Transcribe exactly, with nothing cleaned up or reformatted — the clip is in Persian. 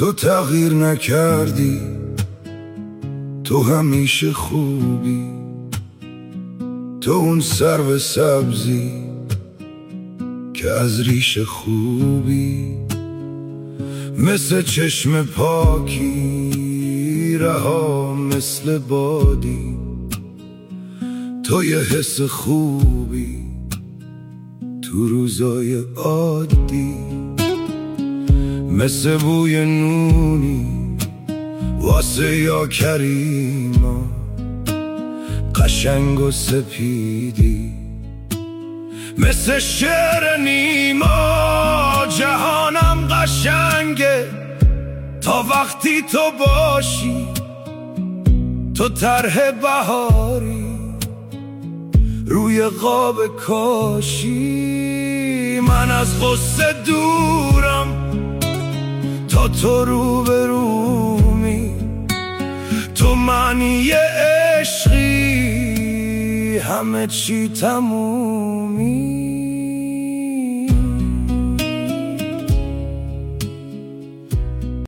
تو تغییر نکردی، تو همیشه خوبی، تو اون سرو سبزی که از ریشه خوبی، مثل چشم پاکی رها مثل بادی، تو یه حس خوبی تو روزای عادی، مثل بوی نونی واسه یا کریما، قشنگ و سپیدی مثل شعر نیما. جهانم قشنگه تا وقتی تو باشی، تو طرح بهاری روی قاب کاشی. من از غصه دورم تا تو رو به رومی، تو معنی عشقی همه چی تمومی.